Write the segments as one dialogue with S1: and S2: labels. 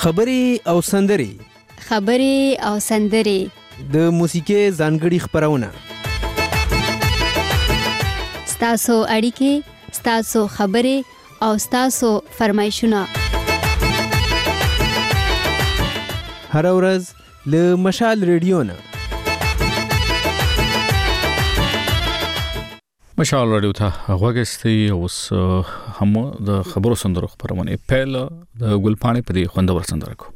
S1: خبرې او سندرې د موسیقي ځانګړي خبرونه
S2: ستاسو اړیکې، ستاسو خبرې او ستاسو فرمایشونه
S1: هر ورځ له مشال ریډیو نه
S3: مشال رادیو ته غوږستي. اوس هم د خبرو سندرو خبرونه پیل د ګلپاڼې په دې خوندور سندره کو.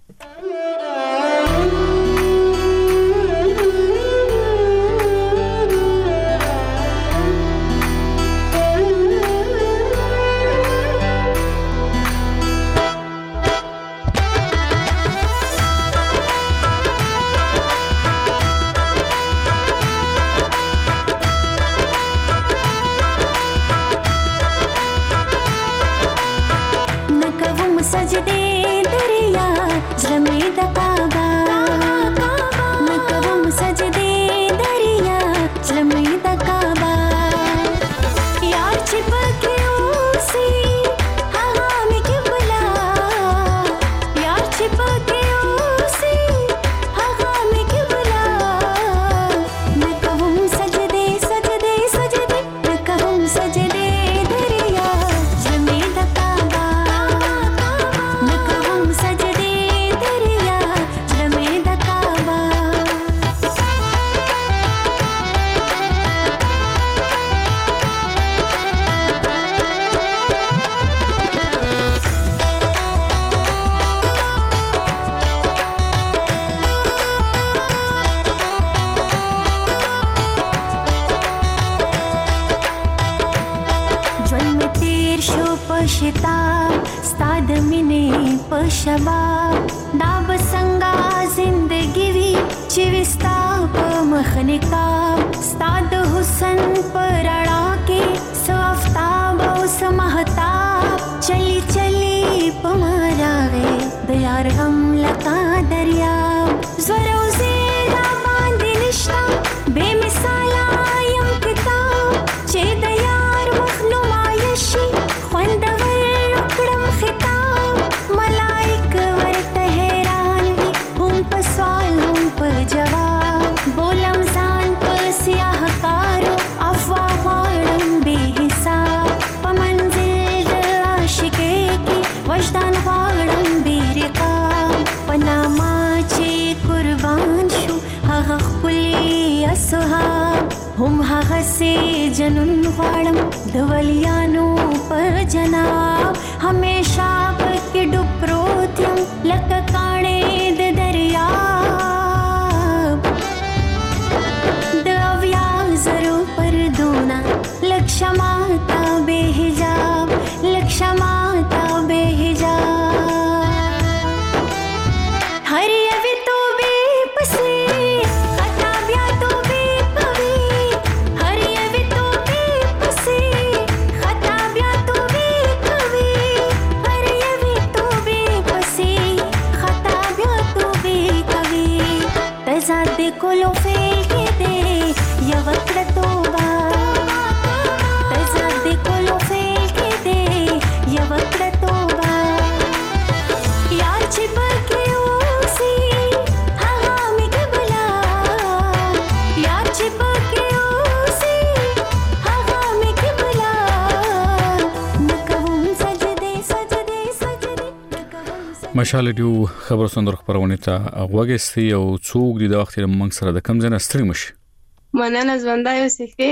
S3: مشال رادیو خبرو سندرو خبرونه ته غوږستي او څوک د وخت موږ سره د کم ځنه ستړي مشي.
S4: مننه ژوندۍ اوسئ.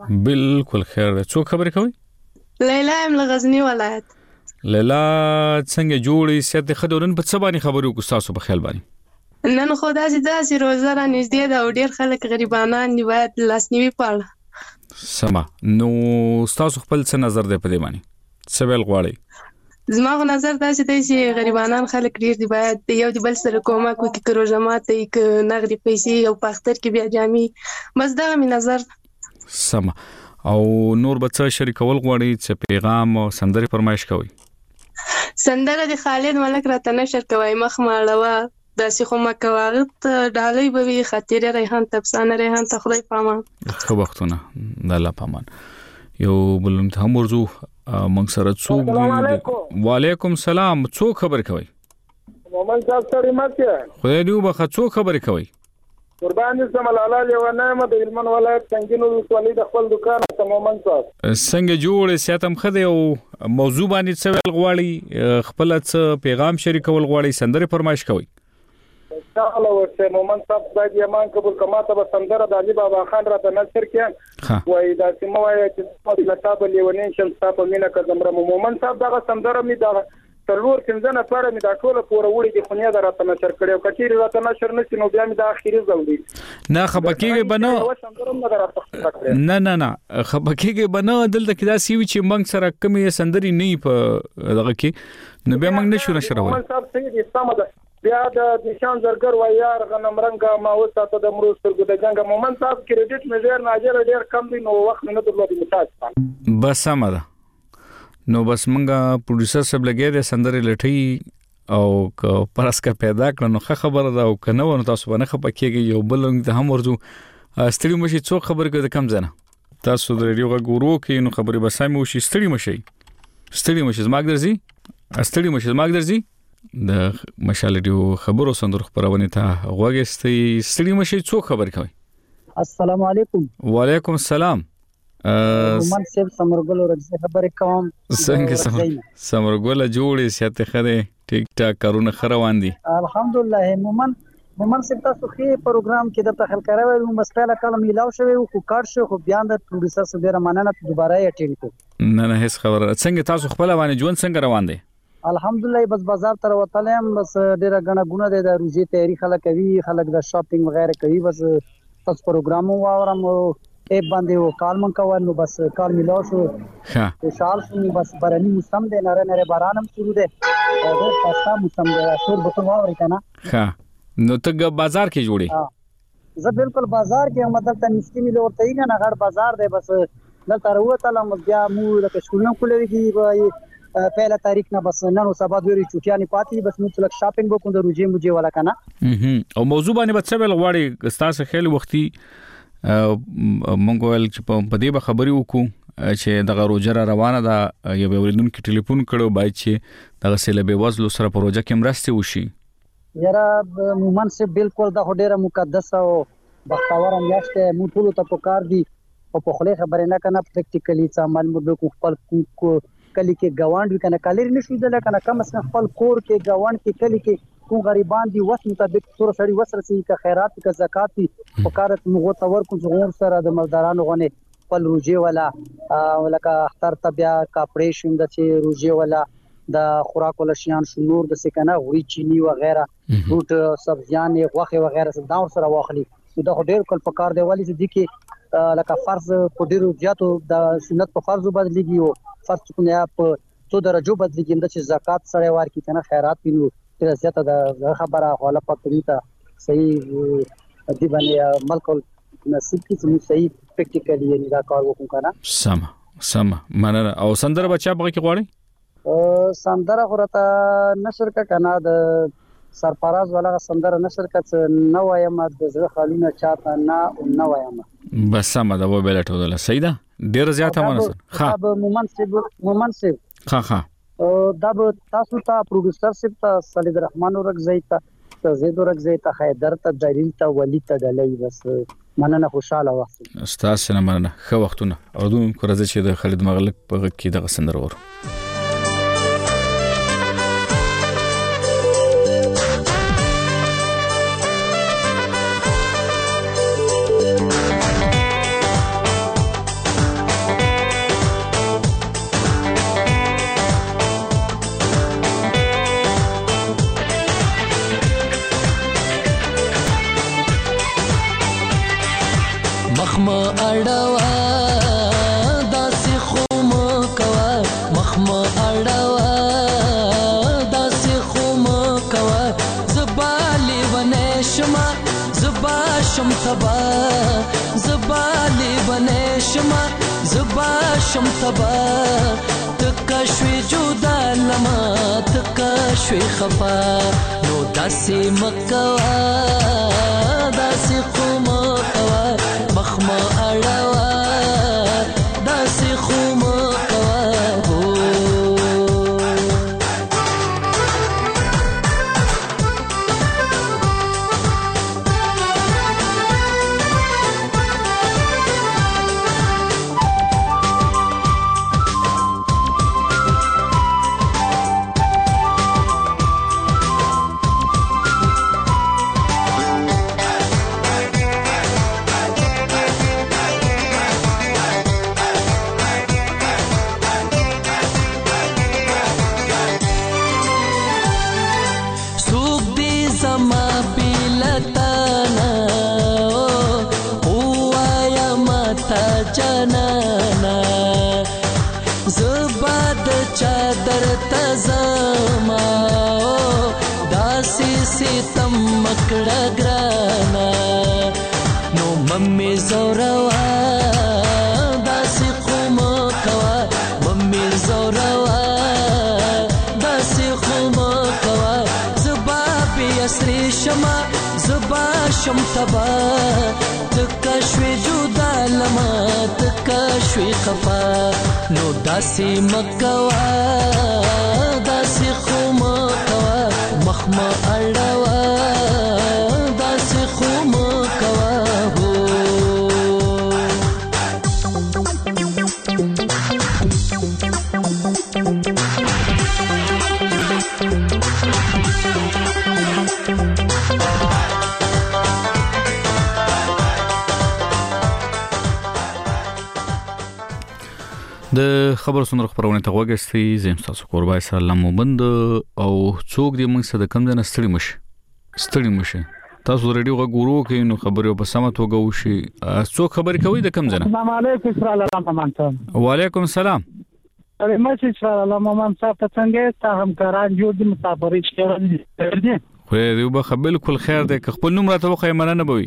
S3: بالکل خیر ده. څوک خبرې کوي؟
S4: لیلا ام غزنی ولایت.
S3: لیلا څنګه جوړې سیاست خدورن په څه باندې خبرو کو تاسو په خیال باندې؟
S4: نن خدا داسې روزه را نږدې ده او ډیر خلک غریبانان دی باید لاسنیوي پاله.
S3: سما نو تاسو خپل څه نظر دی په دې باندې؟ څه ویل غواړئ؟
S4: زما نظر داسې دی چې غریبانان خلک ډیر دی باید یو د بل سره کومک وکړي، که روزه ماته یې، که نغدي پیسې او په اختر کې بیا جامې. بس دا مې نظر.
S3: سما او نور بچا شریکول غواړي چې پیغام او سندري فرمایش کوي؟
S4: سندره د خالد ملک راته نشر کوي مخ ماړه داسې خو ما کوغت ډالۍ به وي خاطر ریحان تفسانه ریحان ته خدای پامان.
S3: خو وختونه د الله پامان. یو بلم ته مرزو موږ سره څوک؟ وعلیکم سلام. څوک خبر کوي؟
S5: مومن صاحب سره ماته
S3: خدای دې وبخښه څو خبرې کوي
S5: قربان دې سم لاله لیوانه د هلمند ولایت څنګه ولې د خپل دکان ته مومن صاحب
S3: څنګه جوړ سیاتم خدای او موضوع باندې څه ویل غواړي خپل څه پیغام شریکول غواړي سندره فرمایش کوي
S5: تعالی ورته مومن صاحب باید یمان قبول کماته به سندره د علي بابا خان را ته نشر کړي وای دا سیمه وای چې د تاب لیونین شل تاسو مینه کزمره مومن صاحب دا سندره می دا تلور څنګه نه پاره می دا ټوله پوره وړي د خنیا د راته نشر کړي او کچیر راته نشر نشي نو بیا می دا اخیری ځوړي
S3: نه خبکیږي بنو نه خبکیږي بنو دلته کې دا سیوی چې موږ سره کمی سندري نه په دغه کې نو بیا موږ نشو نشرول
S5: مومن صاحب سید سمده بیا د نشان زرګر و یار غنم رنګه ما وساته د امروز تر د جنگ مومن صاحب کریډټ مې ناجر ډیر کم دی نو وخت نه درلودي مثال
S3: بس سمده نو بس منګه پروډوسر سب لګي د سندره لټي او پرسکه پیدا کړنو خبره دا او کنه ونه تاسو باندې خپکیږي یو بلنګ ته هم ورځو ستړي مشي څو خبر کوي د کم ځنه تاسو د ریډیو غورو کې نو خبري بسامي وشي ستړي مشي زماګ درځي د مشال ریډیو خبرو سندرو خبرونه ته غوږستي ستړي مشي څو خبر کوي
S6: السلام علیکم
S3: وعلیکم السلام
S6: مومن صاحب سمرګل ورځ خبرې کوم
S3: څنګه سمرګل جوړې سیاته خره ټیک ټاک کارونه خروان دي
S6: الحمدلله مومن صاحب تاسو خې پروګرام کې د تخل کراوي مو مسله کلم ملاو شوی او کار شو خو بیان د پروډوسر سره ډیره مننه دوباره اټینډ کو
S3: نه هیڅ خبره څنګه تاسو خپل باندې ژوند څنګه روان دي
S6: الحمدلله بس بازار تر وتلم بس ډیره غنه غونه د روزي تیاری خلک کوي خلک د شاپینګ وغیرہ کوي بس تاسو پروګرام واورم ایپ باندې و کال من کوو نو بس کال ملاو شو خوشحال شو بس برني موسم دی نره بارانم شروع دی او د پاستا موسم دی شور بوتو واوري کنه
S3: ها نو ته بازار کې جوړي
S6: زه بالکل بازار کې مطلب ته نسکی ملي ورته یې نه غړ بازار دی بس دلته وروته لم بیا مو د شکلونو کولې کی پہلا تاریخ نه بس نن او سبا دوی چوټیانی پاتې بس موږ لک شاپینګ وکړو د روجي مجه ولا کنه
S3: او موضوع باندې بچ بل غواړي ستاسو خیال وختي مونږ ول چې په دې به خبري وکړو چې د روجره روانه ده یو ورندون کې ټلیفون کړو بای چې د سیله به وزلو سره پروژه کې مرسته وشي
S6: یاره مومن صاحب بالکل د ډیره مقدس او بختور میاشته مو ټول ته پکار دي او په خله خبره نه کنه پریکټیکلی څه عمل مو کو خپل کو کلی کې گاوند وکنه کالر نشو دل کنه کم اس خپل کور کې گاوند کې کلی کې کو غریبان دي وس مطابق تور سړی وسره سي کا خیرات کا زکات وکارت مغو تور کو زغور سره د مالدارانو غنه خپل روجي ولا ولکه اختر تبیا کاپړې شوم د چې روجي ولا د خوراک ول شیان شنور د سکنه غوي چینی و غیره فروټ سبزیان غوخه و غیره دا سره واخلي دا ډېر کل پکار دی والی چې دي لکه فرض په ډیرو زیاتو د سنت په فرض بدلېږي او فرض کو په تو درجو بدلېږي د چې زکات سره ور کی کنه خیرات پینو تر زیاته د خبره حواله پکړی ته صحیح دی باندې ملک نصیب کی سمو صحیح پریکټیکلی نه دا کار وکړو کنه
S3: سم مننه او سندره بچا بغه کی غواړي
S6: سندره غورته نشر کا کنه د سرفراز والا سندره نشر کا نو وایم د زړه خالونه چاته نه وایم
S3: بس سم دا و بلټو دل سیدا ډیر زیاته منسر
S6: ها مومن صاحب
S3: ها
S6: دا تاسو ته پروډوسر صاحب ته سلید الرحمن ورغزی ته زید ورغزی ته حیدر ته دلیل ته ولی ته دلی بس مننه خوشاله وخت
S3: استاد سره مننه خو وختونه او دوم کو راځي چې د خالد مغلق په کې د سندره ور
S7: مخما اړوا داسې خوم کوا مخما اړوا داسې خوم کوا زبالي ونشما زبا شم تبا زبالي ونشما زبا شم تبا تکشوي جدا لما تکشوي خفا نو داسې مکوا داسې خوم کوا مخما اړوا داسې خوم کوا درته زما داسې ستم مکړه ګرانا نو ممې زوروا داسې خو مکوا ممې زوروا داسې خو مکوا زبا په اسرې شما زبا شم تبا تکشوی جدا لما تکشوی خفا نو داسی مکوا داسی خو مکوا مخما اڑوا داسی خو مکوا ہو
S3: د خبر سنور خبرونه ته وګورئ زم تاسو قربای سلام وبند او څوک دې موږ سره کم ځنه ستړي مشه تاسو ریډیو غوړو کې نو خبرو په سمه توګه وشي څوک خبرې کوي د کم ځنه
S8: السلام علیکم
S3: وعلیکم السلام
S8: ماشي الله مامان صاحب ته څنګه ته همکاران جوړ دي مسافرې شته دي
S3: خو دې به بالکل خیر ده که خپل نوم راته وخی مننه بوي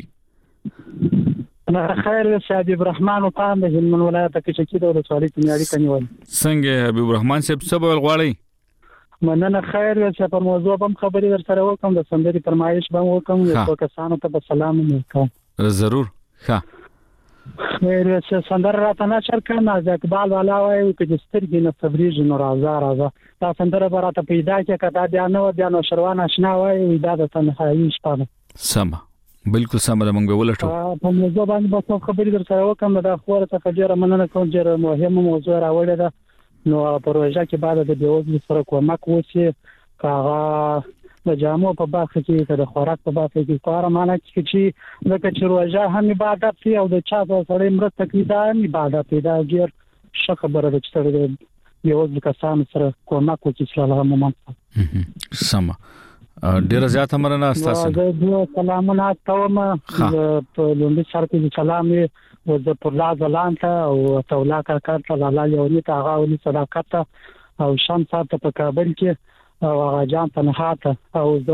S8: انا خیر حبیب الرحمن او پام د هلمند ولایت کې چې د ولسوالۍ تنیاري کنيول
S3: څنګه حبیب الرحمن صاحب څه بول غواړي
S8: مننه خیر چې په موضوع هم خبرې در سره وکم د سندري فرمایش به وکم یو کسانو ته سلام وکم
S3: ضرور ښه
S8: خیر چې سندر راته نشر کړم از اقبال والا وایي چې سترګې نه تبریج نو راځه دا سندر براته پیدا کې کدا بیا نو شروان آشنا وایي دا د تنهایی شپه
S3: سم بالکل سم ده موږ ولټو
S8: په موضوع باندې به خبرې در سره وکم دا خوره ته ډیره مننه کوم چې مهمه موضوع راوړې ده نو پروژه کې بعد د بیوزلو سره کومک وشي کاغه د جامو په برخه کې د خوراک په برخه کې کار معنی چې لکه چې روزه هم عبادت دی او د چا سره مرسته کوي دا هم عبادت دی دا ډیر ښه خبره ده چې سره د بیوزلو کسانو سره کومک وکړي صلی الله علیه وسلم
S3: سم ډیر زیاته مرنه تاسو
S8: د سلامونه تاوم په لومړي سره کې سلام او د پرلا ځلانته او تولا کارته لاله یوري ته هغه ونی صداقت او شام ساته په کابل کې او هغه جام تنهاته او د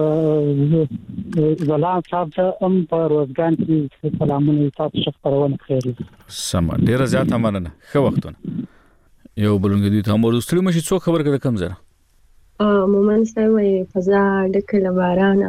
S8: ځلان ساته هم په روزګان کې سلامونه تاسو شکرونه خیر
S3: سم ډیر زیاته مرنه خو وختونه یو بلونګ دي ته مو ستړي مشي څو خبر کړه کم زره
S9: مومن سوي فضا ډکه لبارانه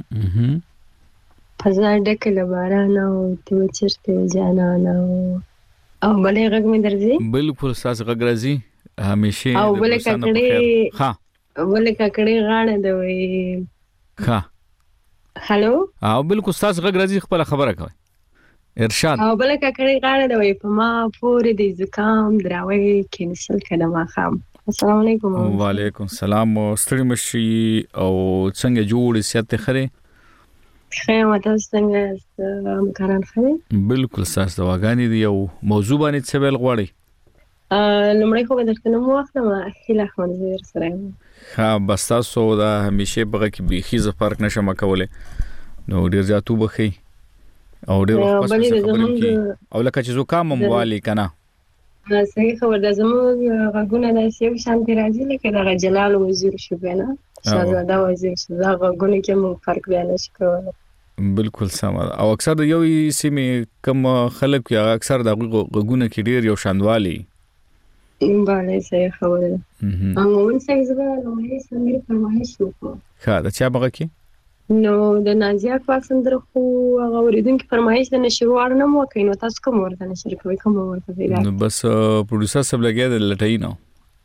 S9: فضا ډکه لبارانه او تو چرته جانانه او بلې غږ مې درځي
S3: بالکل ساس غږ راځي همیشه
S9: او بلې ککړې
S3: ها
S9: بلې ککړې غاڼه دوي
S3: ها
S9: هالو
S3: او بالکل ساس غږ راځي خپل خبره کوي ارشاد
S9: او بلې ککړې غاڼه دوي په ما پورې د زکام دراوي کې نشل کړه ما خام السلام علیکم
S3: وعلیکم السلام ستړي مشي او څنګه جوړ سیاست خره
S9: خیر تاسو څنګه همکاران خره
S3: بالکل ساس دواګانی دی او موضوع باندې څه ویل غواړي
S9: لمړی خو درته نو وخت ما هله خو زیر سره
S3: ها بس تاسو دا همیشه بغه کې بيخي ز فرق نشم کوله نو ډیر ځاتو بخي او ډیر وخت او لکه چې زکام موالي کنه
S9: صحیح خبر ده زموږ غوونه د سیو شانتي راځي لکه د جلال وزیر شو کنه شاهزاده وزیر شو دا غوونه کې مو فرق بیان شکوه
S3: بالکل سم او اکثر یو سیمه کم خلک یا اکثر د غوونه کې ډیر یو شاندوالي
S9: بله صحیح خبر ده مومن څنګه نو سمیر فرمایش وکړه
S3: ښه دا چا بغه کې
S9: نو د نازیه پاک سندره خو هغه اوریدونکو فرمایش د نشروار نه مو کوي نو تاسو کوم ورته نشر کوي کوم ورته پیدا
S3: نو بس پروډوسر سب لګیا د لټای نو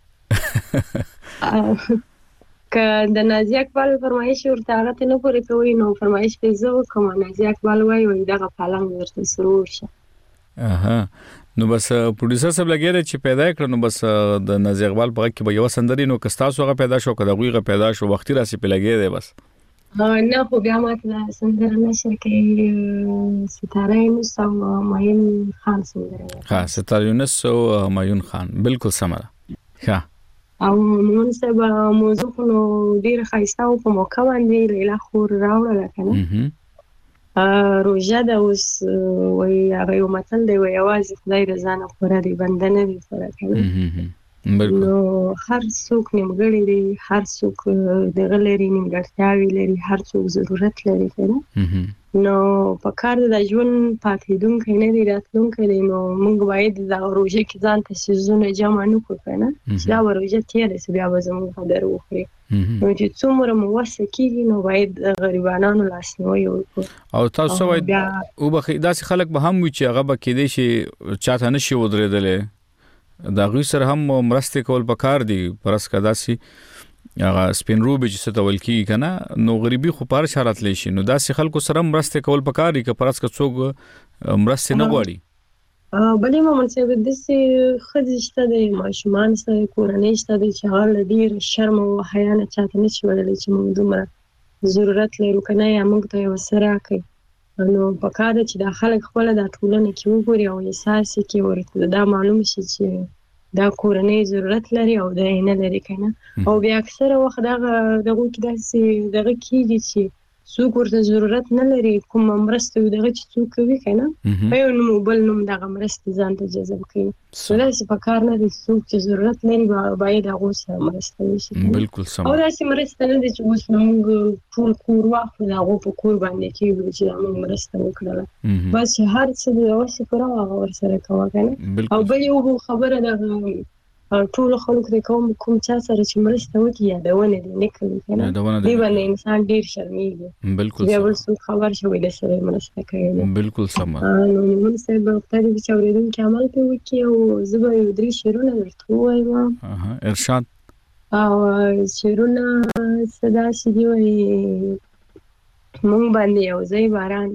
S9: ک د نازیه اقبال فرمایش ورته هغه ته نه پوره کوي نو فرمایش په زو کوم نازیه اقبال وای دغه پالنګ ورته سرور شه
S3: اها نو بس پروډوسر سب لګیا چې پیدا کړ نو بس د نازیه اقبال په کې به یو سندري نو کستاسو هغه پیدا شو کړه غوغه پیدا شو وختي راسي په لګیا دی بس
S9: نه خو بیا ماته سندره نشر کوي ستاره یونس او مایون خان سندره
S3: ها ستاره یونس او مایون خان بالکل سمره ها
S9: او مون سبا موضوع نو ډیر خاصه او په موقع باندې لیلا خور راوړل کنه روزه د اوس وای هغه یو متل دی وای आवाज خدای رضا نه خور دی بندنه دی سره کنه نو هر څوک نیمګړی دی، هر څوک دغه لري نیمګړتیاوې لري، هر څوک ضرورت لري کنه. نو په کار د ژوند پاتېدونکی نه دی، راتلونکی دی. نو موږ باید د روژه کې ځان ته څیزونه جمع نه کړو کنه چې دا روژه تېره شي بیا به زموږ قدر وخوري. نو چې څومره مو وسه کېږي نو باید د غریبانو لاسنیوی وکړو.
S3: او تاسو باید وبخښئ داسې خلک به هم وي چې هغه به کېدای شي چاته نه شي ودرېدلی، د هغوی سره هم مرستې کول پکار دي. پرس که داسې هغه سپین روبې چې څه ته ویل کېږي که نه، نو غریبي خو په هر چا راتلی شي. نو داسې خلکو سره هم مرستې کول پکار دي که پرس که څوک مرستې نه غواړي.
S9: بلې مامان صاحب داسې ښځې شته دی، ماشومان شته دی، کورنۍ شته دی چې هغه له ډېر شرم او حیا نه چاته نه شي ویلی چې موږ دومره ضرورت لرو که نه، یا موږ ته یو څه راکړئ. نو پکار ده چې دا خلک خپله دا ټولنه کې وګوري او احساس یې کړي، ورته دا معلوم شي چې دا کورنۍ ضرورت لري او دا یې نه لري که نه. او بیا اکثره وخت دغو کې داسې دغه کېږي چې څوک ورته ضرورت نه لري، کومه مرسته وي دغه چې څوک کوي که نه، په یو نوم بل نوم دغه مرستې ځان ته جذب کوي. نو داسې پکار نه دی چې څوک چې ضرورت لري باید هغو سره مرسته وشي.
S3: بلکل سم.
S9: او داسې مرسته نه دی چې اوس موږ ټول کور واخلو د هغو په کور باندې کېږدو چې دا موږ مرسته وکړله. بس چې هر څه د وسې پوره هغه ورسره کوه که نه. او بل یو خبره دغه ټولو خلکو ته کوم چا سره چې مرسته وکړي یادونه دې نه کوي که نه، دې باندې انسان ډېر شرمېږي.
S3: بلکل
S9: بیا بل څوک خبر شي وایي د سره مرسته کوي.
S3: بلکل سم.
S9: نو مون صاحب خدای دې چې اورېدونکي عمل پرې وکړي. او زه به یو 3 شعرونه درته ووایم.
S3: ارشاد.
S9: او شعرونه څه داسې دي وایي: مونږ باندې یو ځای باران،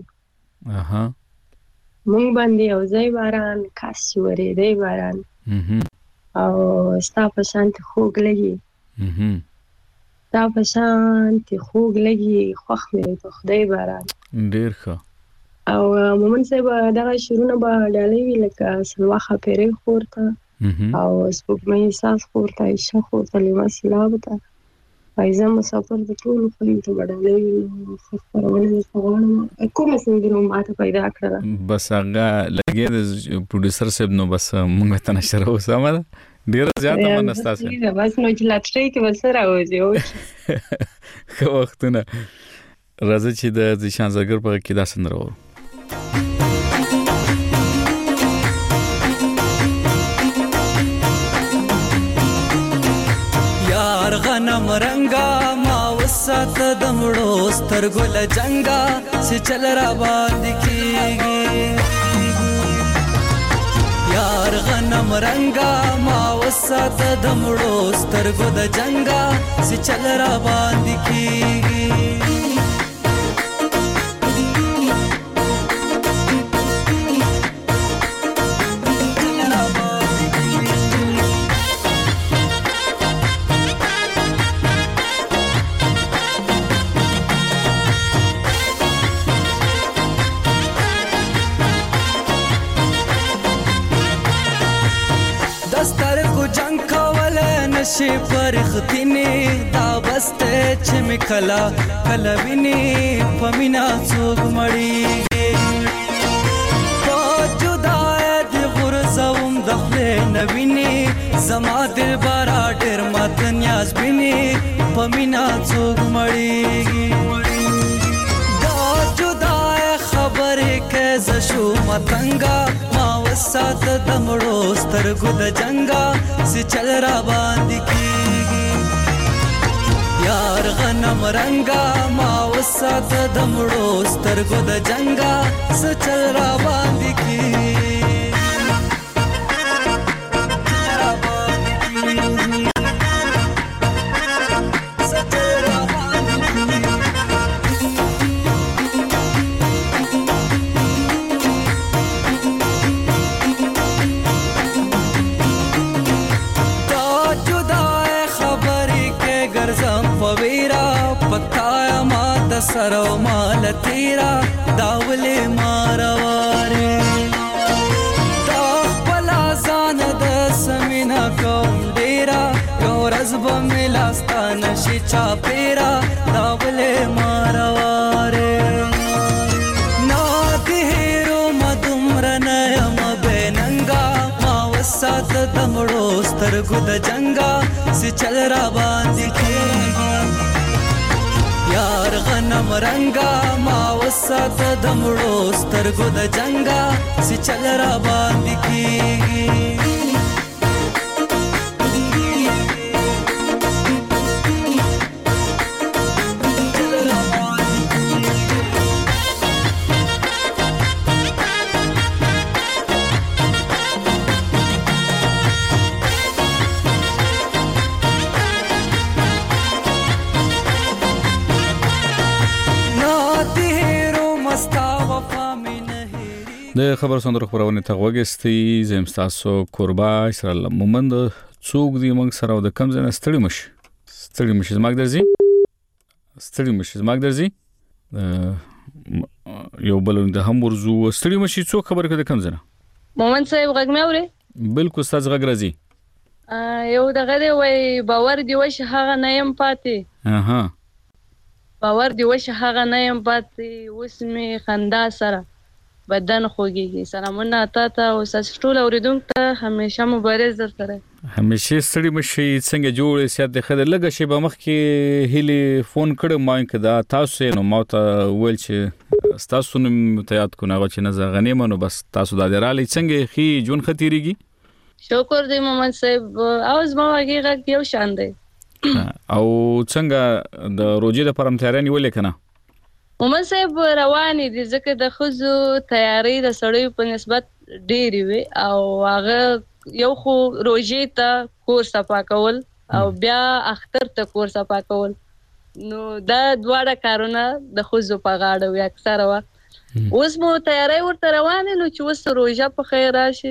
S9: مونږ باندې یو ځای باران، کاس چې ورېدی باران، او ستا په شانتې خوږ لګي، ستا په شانتې خوږ لګي، خوښ مې دی په خدای باران.
S3: ډېر ښه.
S9: او مومن صاحب دغه شعرونه به ډالۍ وي لکه سلوا خاپیرۍ خور ته، او سپوږمۍ ساز خور ته، عایشه خور ته، لیما سیلاب ته، فایزه مسافر د ټولو خلکو ته به ډالۍ وي. نو ښه خپرونه درته غواړم. کومه سندره مو ماته پیدا کړله؟
S3: بس هغه لګیا د پروډوسر صاحب، نو بس موږ ته نشره وسامه ده ډېره زیاته مننه ستاسو.
S9: بس نو چې لاټرۍ کې به څه راوځي.
S3: ښه وختونه. راځه چې د ذیشان زرګر په غږ کې دا سندره واورو.
S7: یار غنم رنگا ما وسات د مړو سترګو له جنگا چې چل را باندې کېږي. یار غنم رنگا ما وسات د مړو سترګو د جنگا چې چل را باندې کېږي. شي پرختینه دا بسته چې مکلا کلا ویني پمینا څوک مړی په جدای د غرزوم د خپل نویني زما دل بارا ډېر مات نیاز بیني پمینا څوک مړی. دا جدای خبره کې ز شو متنګا ما وسات د مړو سترګو د جنگا سی چل را باندې کېږي. یار غنم رنگا ما وسات د مړو سترګو د جنگا سی چل را باندې کېږي. سرو مال تیرا داولې مارواره دا خپل ځان د سمینا کوم ډیرا یو ورځ به مې لاستانه شي چاپیرا داولې مارواره نا دې هیرو مدومره نه یم بې ننګا ما وسات دمړو سترګو د جنگا سي چل را باندې کی یار غنم رنگا ما وسات دمړو سترګو د جنگا سي چل را باندې کی
S3: د خبر سندرو خبرونه ته وګستي زم تاسو قربا اسرائیل مومند څوک دی موږ سره د کم ځنه ستړي مش زماګ درځي یو بل د هم ورزو ستړي مشي څوک خبر کړه کم ځنه
S10: مومند صاحب غږ مې اوري
S3: بالکل ستاسو غږ راځي
S10: یو دغه دی وای باور دی وش هغه نه يم پاتې باور دی وش هغه نه يم پاتې اوس می خندا سره بدن خوږي سلامونه تاسو او تاسو ټول اوریدونکو ته همیشه مبارز درته
S3: همیشه ستړي مشي څنګه جوړ سي د خدای لګه شی به مخ کې هلي فون کړم ما کدا تاسو نو ما ته ویل چې تاسو نوم متیاد کو نه چې نه غنیمه نو بس تاسو د درالې څنګه خي جون ختيريږي
S10: شکر دی مومن صاحب اوس ما هغه یو شان دی
S3: او څنګه د روزي د پرم تیارانی ولې کنه
S10: مومن صاحب رواني دي ځکه د خزو تیاری د سړیو په نسبت ډېری وي او هغه یو خو روزي ته کور صفا کول او بیا اختر ته کور صفا کول نو دا دواړه کارونه د خزو په غاړه وي اکثر وخت اوس مو تیاری ورته روانه نو چې وس روزه په خیر راشي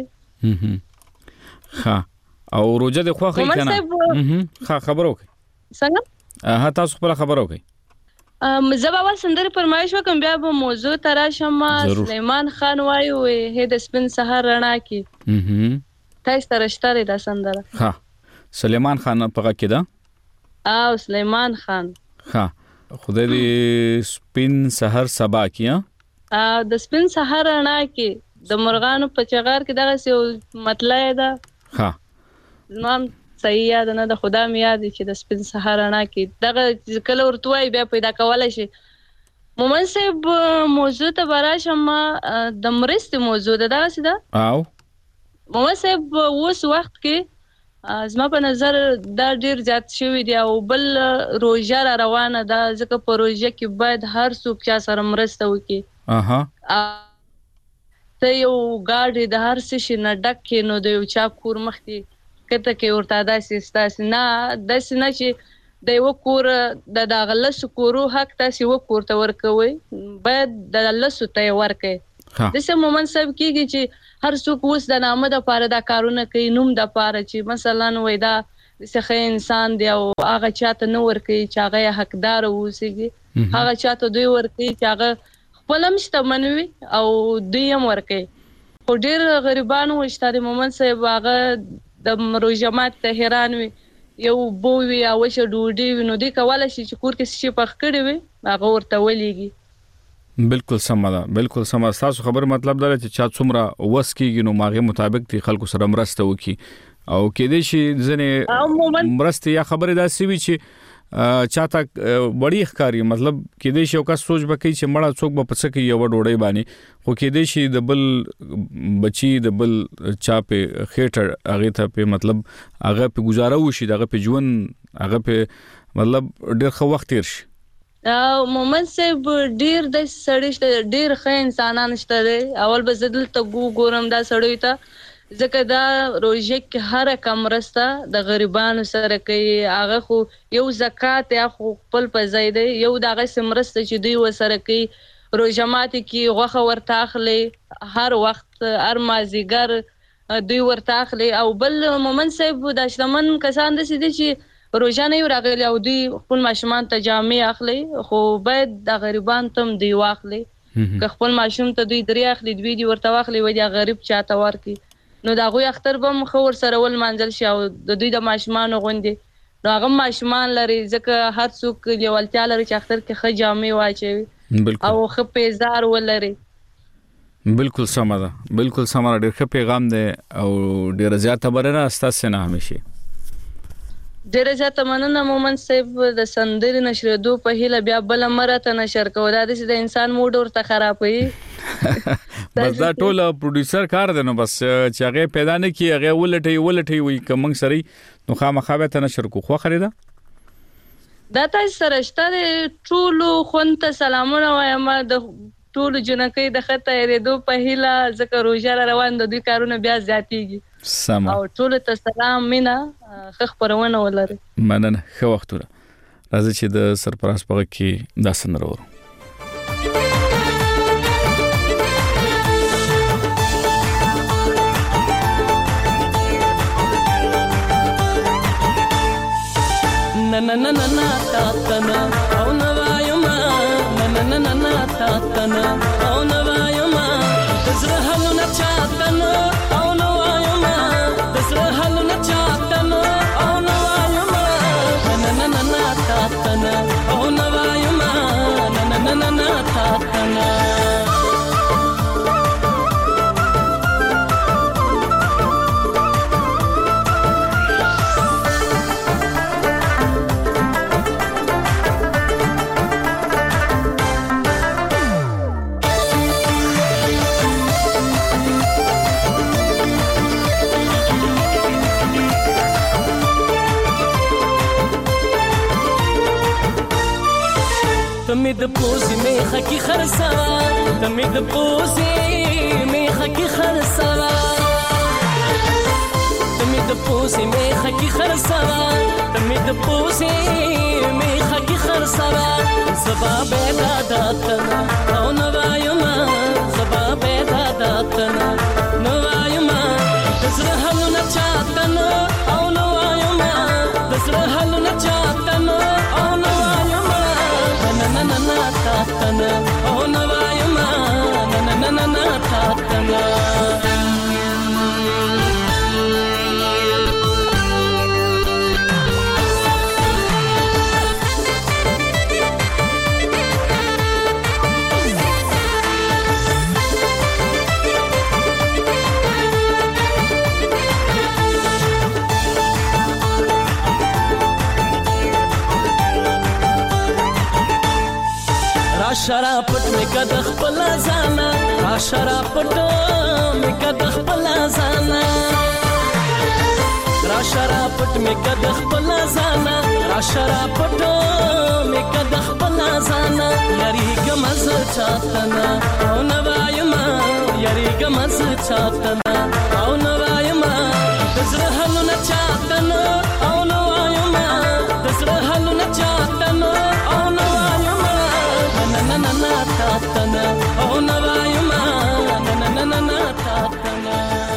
S3: ها او روزه د خوخه کنه ها خبرو کوي
S10: څنګه
S3: تاسو خپل خبرو کوي
S10: زباول سندر فرمایش وکم بیا به موضوع تراشم سلیمان خان وایو هه د سپین سحر رڼا کی تاسو ترشتره د سندر
S3: ها سلیمان خان په کې دا
S10: او سلیمان خان
S3: ها خدای دې سپین سحر سبا کیا
S10: د سپین سحر رڼا کی د مرغانو په چغار کې دغه مطلب ده
S3: ها
S10: نام صحیح یاد نه د خدا مې یاد چې د سپین سحر رڼا کې دغه کله ورتوي بیا پیدا کولای شي مومن صاحب موضوع ته براشم د مرستې موضوع ده دا څه
S3: او
S10: مومن صاحب اوس وخت کې زما په نظر دا ډیر زیات شوی دی او بل روزه را روانه ده ځکه په روزه کې باید هر څوک چا سره مرسته وکړي ته یو ګاډي د هر څه شي نه ډک کې نو د یو چا کور مخکې کته کې ورته داسې ستاسو نه داسې نه چې د یو کور د غلس کورو حق تاسو یو کور ته ورکوي باید د لسو ته ورکوي د سه مومن صاحب کېږي چې هر څوک اوس د نامه د پاره دا کارونه کوي نوم د پاره چې مثلا وای دا څخه انسان دی او هغه چاته نو ورکوي چې هغه حقدار اوسېږي هغه چاته دوی ورکوي چې هغه خپلم شتمنوي او دوی هم ورکوي خو ډیر غریبانو وشته مومن صاحب هغه د مروجمات ته حیران وي یو بووي او چې ډوډۍ نو دی کولای شي چې کور کې شي پخ کړي وي هغه ورته ولېږي
S3: بالکل سم تاسو خبر مطلب دا چې چا څومره وس کېږي نو ماغه مطابق دي خلکو سره مرسته وکي او کې دې شي ځنه مرسته یا خبره دا سوي چې چاته وړي ښکاری مطلب کې دې شي او کا سوچ بکې چې مړه څوک به پڅکې یو ډوډۍ باندې خو کې دې شي د بل بچي د بل چا په خېټه هغه ته په مطلب هغه په گزاره وشي دغه په ژوند هغه په مطلب ډېر خو وخت تیر شي
S10: مومن صاحب ډېر د سړی ډېر ښه انسانان شته اول به زدل ته ګورم دا سړی ته ځکه دا روزه کې هر کم رسته د غریبانو سره کوي هغه خو یو زکات یا خو خپل پځای دی یو دغه سمرسته چې دوی وسره کوي روزه ماته کې غوخه ورته اخلي هر وخت هر مازیګر دوی ورته اخلي او بل مومن صاحب د شتمن کسان د سې دي چې روزه نه راغلي او دوی خپل ماشومان ته جامې اخلي خو باید د غریبان تم دی واخلي که خپل ماشوم ته دوی درې اخلي دوی دی ورته واخلي وای دا غریب چاته ورکی نو دا غوي اختر به مخور سره ول منځل شي او د دوی د ماشومان غوندي نو هغه ماشومان لري ځکه هر څوک لیوالتیا لري چې اختر کې خجامې واچوي او خپېزار ولري
S3: بالکل سم ده، بالکل سم ده. ډېر ښه پیغام دی او ډېر زیاته برنه استاسه نه همیشه.
S10: ډېر زیاته مننه مومن صاحب د سندري نشریدو په هیله بیا بل مرته نشر کو دا د انسان موډ ورته خرابوي.
S3: بس دا ټول پروډوسر کار دی نو بس چې هغه پیدا نه کی هغه ولټي وي کوم سری نو خامخا به ته نشر کو خو خریدا
S10: دا تاسو سره شته ټول خونته سلامونه وایم د ټول جنکې د خطه ریدو په هیله ځکه روزه روان د دوی کارونه بیا زیاتیږي.
S3: سم
S10: او ټول ته سلام مینا خبرونه ولري.
S3: مننه ښه وختونه. راځي چې د سرپرست په کې دا سندره ورو.
S7: na na na na na ta ta na au na vayuma na na na na na ta ta na au na vayuma dazra halu na cha ta na au na vayuma dazra halu na cha ta na au na vayuma na na na na ta ta na au na vayuma na na na na ta ta na تمید پوزی میخه کی خرسوا تمید پوزی میخه کی خرسوا تمید پوزی میخه کی خرسوا تمید پوزی میخه کی خرسوا زبا بیدا داتنا او نوایما زبا بیدا داتنا نوایما دزره حلو نچاتنا او نوایما دزره حلو نچاتنا او نوایما na na na ta ta na oh na vayuma na na na na na ta ta na شراپټ می کده خپل ځانا شراپټ می کده خپل ځانا شراپټ می کده خپل ځانا شراپټ می کده خپل ځانا یاري ګمز چاتنا او نوایما یاري ګمز چاتنا او نوایما دزره حلو نه چاتنا او نوایما دزره حلو نه چاتنا او نوایما na na na ta ta na oh na vayuma na na na na ta ta na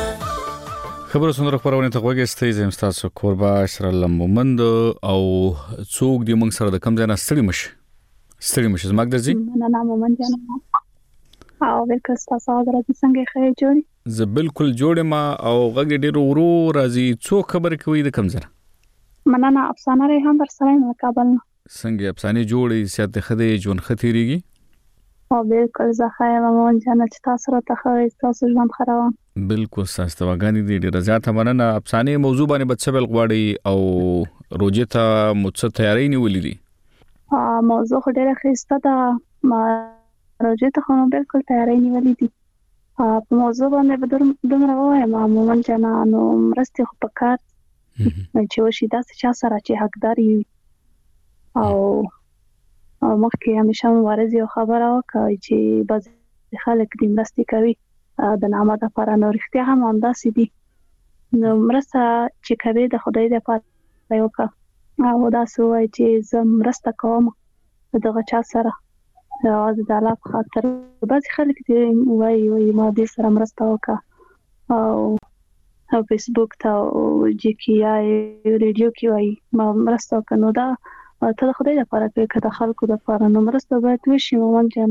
S3: خبرو سندره خبرونه ته وګورئ زم تاسو کوربا اشرل مومند او څوک دی موږ سره د کم ځای نه ستړي مشه زماګ درځي
S11: نه مومند جان او بالکل تاسو راځي څنګه خیر جوړي
S3: زه بالکل جوړه ما او غږ ډیر ورو راځي څوک خبر کوي د کم ځای
S11: مننه افسانه ریحان در سره نه کابل
S3: څنګه افسانه جوړي سیاده خدای جون خطيريږي
S11: او بالکل زه خیر مومن جان چې تاسو را ته تاسو ژوند خروان
S3: بالکل ساسته واغانی دي ډیر زیاته مننه افسانه موضوع باندې بچبل غواړي او روزه ته متص تیاری نیولې دي
S11: موضوع ډیره خسته ده ما روزه ته خو بالکل تیاری نیولې دي په موضوع باندې دومره وایم مومن جان نو مرستي خو پکار چې وشي داسې چا سره چې حقدار وي او مخکې همیشه مبارز یو خبره وکړي چې بعض خلک د مرستې کوي د نامه لپاره نو رښتیا هم همداسې دي نو مرسته چې کوي د خدای لپاره وکړه او داسې وایي چې زه مرسته کوم دغه چا سره د الله په خاطر بعض خلک دي وایي ما دې سره مرسته وکړه او فیسبوک ته چې کیای ریډیو کې وایي ما مرسته وکړه نو دا ته خدای لپاره کوي که د خلکو لپاره نو مرسته باید وشي مومن جان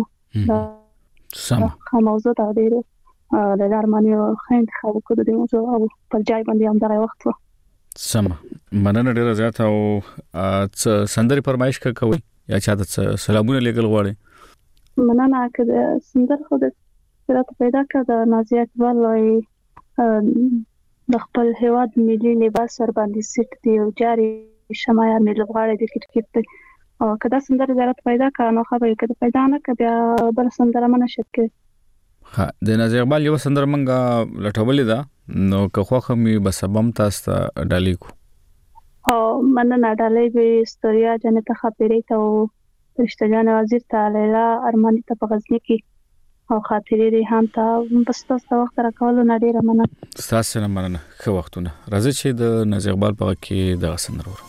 S3: سم
S11: موضوع دا ډیره د لارمانیو خند خلکو د موضوع او پر ځای باندې هم دا وخت
S3: سم مننه ډیره زیاته او سندري فرمایش کوي یا چا د سلامونه لګل غواړي
S11: مننه که د سندر خو د راته پیدا کړ د نازیه اقبال د خپل هیواد ملي لباس ور باندې سیټ دی او جاري شمایا مې لغواړي د کرکټ او کدا سندره راته پیدا کړ نو خبرې کده پیدا نه کړ بیا بل سندره منه شکه
S3: ها د نازیه اقبال یو سندره منګه لټولې ده نو که خوخه مې بسبم تاسو ته ډالې کو
S11: او مننه ډالې به ستوریا جنت خبرې ته رشتہ جان وزیر ته لیلا ارمانی ته په غزنی کې او خاطرې ریحان ته بس تاسو وخت راکول نه ډیره مننه
S3: تاسو نه مننه خو وختونه راځي چې د نازیه اقبال په کې د سندره ورو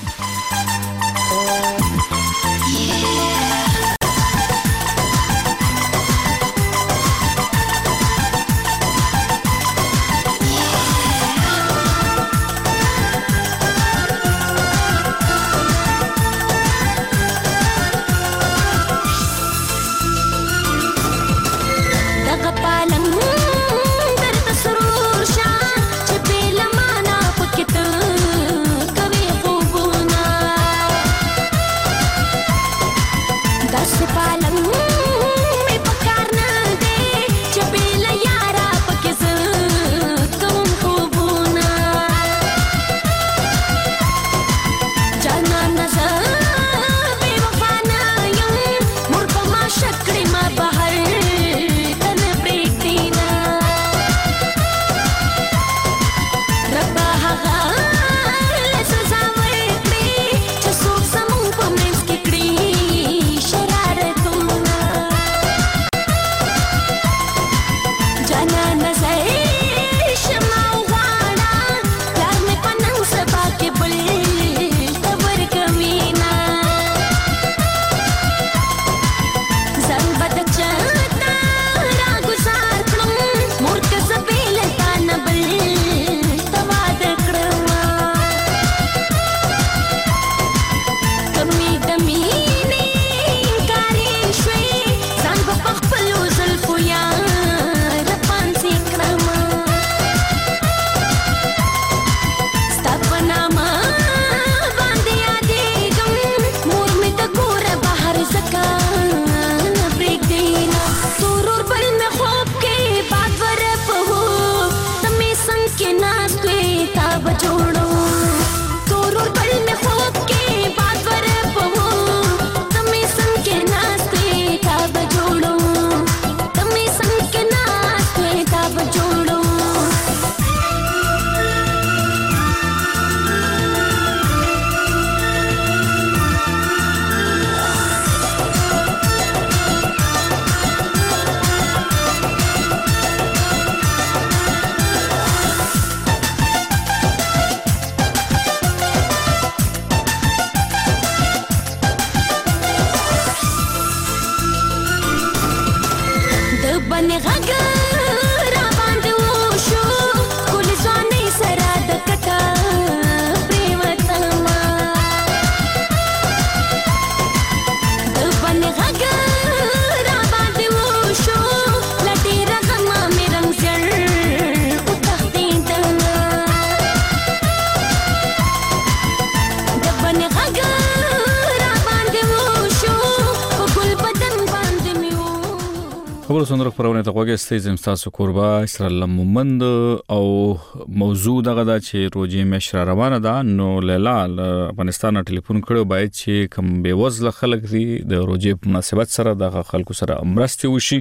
S3: خبر سندره خبرونه ته وګورئ ستاسو تاسو قربا اسرائیل مومند او موضوع دغه دا چې روزي مشره روانه ده نو لیلا افغانستان ټلیفون کړو باید چې کم بیوزله خلک دي د روزي په مناسبت سره د خلکو سره امرستي وشي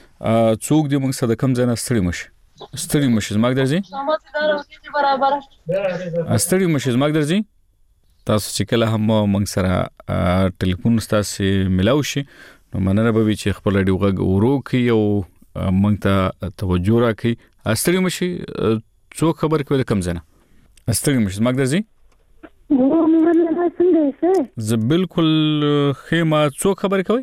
S3: څوک دې موږ سره کم ځای نه ستړي مشي زماګ درځي ستړي مشي زماګ درځي تاسو چې کله هم موږ سره ټلیفون تاسو ملاو شي نو مننه به چې خپل اړیو غږ ورو کی او موږ ته توجه راکړي ستړي مشي څو خبر کوي کم ځنه ستړي مشي زماګ درځي زه بالکل خیمه څو خبر کوي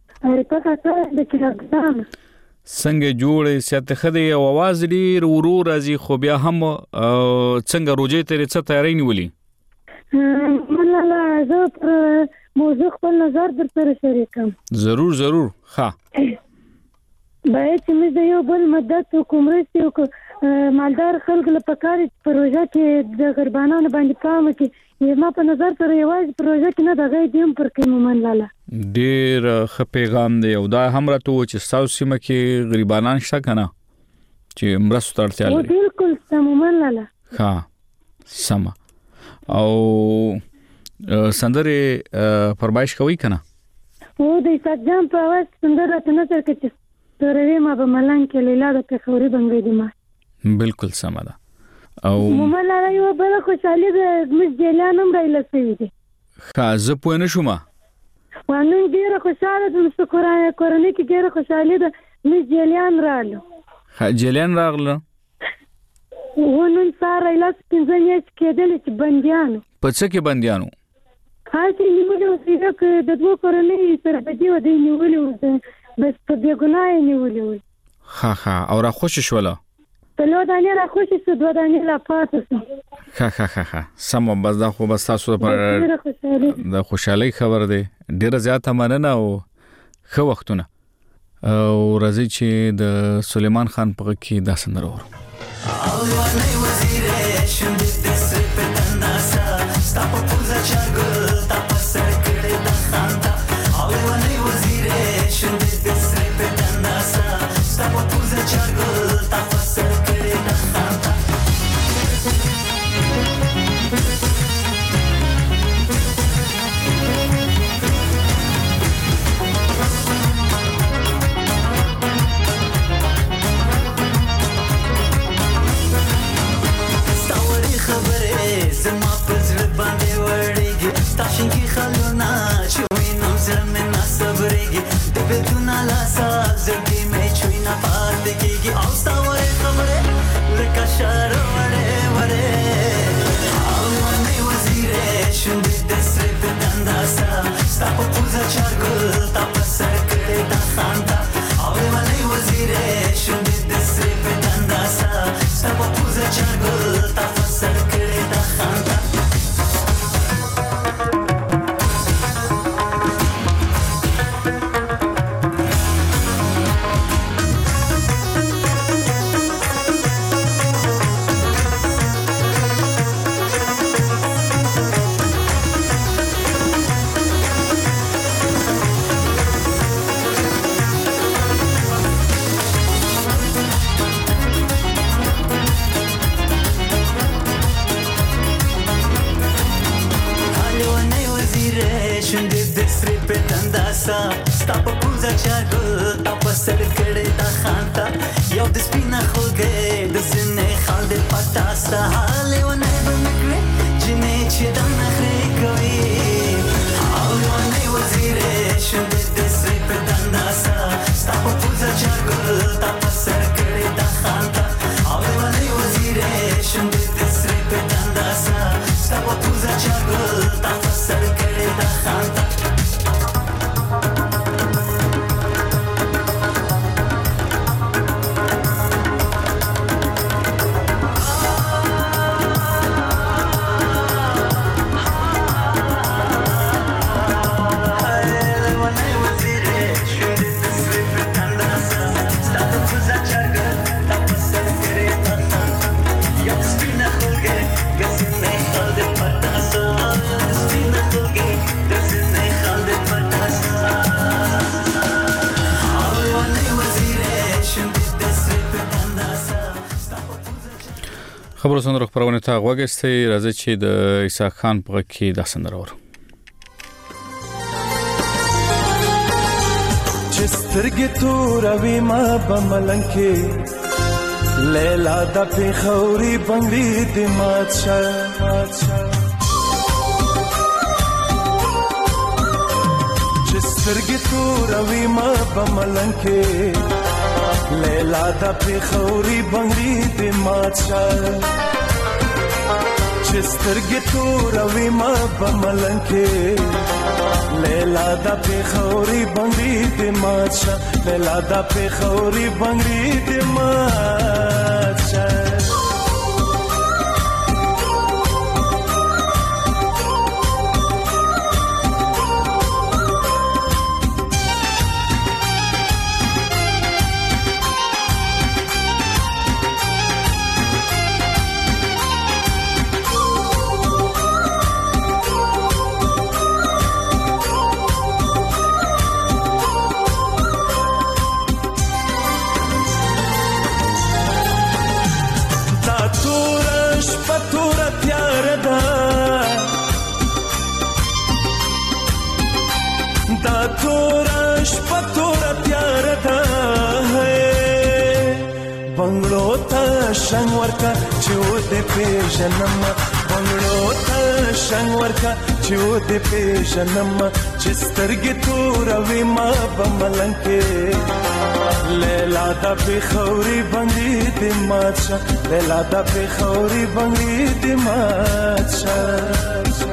S3: څنګه جوړې سیاته خدي او आवाज ډیر ورو راځي خو بیا هم څنګه روزي ته څه تیاری نیولې
S12: ملاله زه پر موضوع خپل نظر در سره شریکم
S3: ضرور ها
S12: باید چې موږ یو بل مدد وکړو مالدار خلکو له پکاري پروژه کې د غربانانو باندې پام کې ما په نظر سره یوازې پروژه کې نه د غي دیم پر کې مومن لاله
S3: ډیر ښه پیغام دی او دا هم راته و چې تاسو سیمه کې غریبانان شته کنه چې مرستو ته اړتیا لري
S12: بالکل مومن لاله
S3: ها سم او سندره فرمایش کوي کنه
S12: او د سجام په واس سندره ته نظر کې تروي ما په ملنګ کې لیلا د پخوري بنګې دي ما
S3: بالکل سم ده او
S12: مومن لاله یو بل خوشالي د مس جیلانم رايله سوي دي
S3: خازه پوه نه شوم
S12: وانه ډیره خوشاله د مسکرانه کورنۍ کې ډیره خوشالي د مس جیلان رااله
S3: جیلان راغله
S12: ونن ساره لاس پنځه میاشتې کېدل چې بنديانو
S3: په څه کې بنديانو
S12: هاته نیولې وسیله کې د دوه کورنۍ سره په دې ودی نیولې بس په دې ګناه نیولې
S3: ها او را خوش شوله
S12: په لو دانه را خوش شو دوه دانه لا پاتې
S3: ها سم بس دا خو بس تاسو پر د خوشحالي خبر دی ډیره زیاته مننه او خو وختونه او راځي چې د سلیمان خان په کې دا سندره ورو
S13: اولوانه وزیره شوندې د سر په تنداسا ستا په پوزه چاګل تا په سر کړه د خاندا اولوانه وزیره شوندې د سر په تنداسا ستا په پوزه چاګل تا په سر کړه د خاندا زما پزړ باندې وړيږي تاسو کې خلونه چوينم زمه نه صبرېږي د بدونه لاسا زګي مې چوينا پات کېږي او ستاوره خبره لکه شهر وړه وړه او مې وزیره شوندې د سر په دنداسا ستا په پوزه چارګل تا په سر کړه د خاندا او مې وزیره شوندې د سر په دنداسا ستا په پوزه چارګل تا په سر کړه د خاندا ستا په پوزه چاګل تا په سر کړه د خانتا یو د سپینا خوګه د سینې خال د پټاستا حاله ونه بنکړه جنې چې د نخري کوي او ونه وزیره شوندې د سر په دنداسا ستا په پوزه چاګل تا په سر کړه د خانتا او ونه وزیره شوندې د سر په دنداسا ستا په پوزه چاګل تا په سر کړه د خانتا
S3: خبرو سندره خبرونه ته غوږستئ راځي چې د عیسی خان په کې دا سندره ورو
S14: چسترګې توروي ما بملنګ کې لیلا د پیښوري بنګړي د مات شه چسترګې توروي ما بملنګ کې لیلا د پیښوري بنګړي د مات شه چسترګې توروي ما بملنګ کې لیلا د پیښوري بنګړي د مات شه لیلا د پیښوري بنګړي د مات شه دا تورا شپه تورا تیار ده بنگلو ته شنګ ورکا چې و دې پیژنم بنگلو ته شنګ ورکا چې و دې پیژنم چې سترګې توروي ما په ملنګ کې لیلا دا پېښوري بنګړي دې مات شه لیلا دا پېښوري بنګړي دې مات شه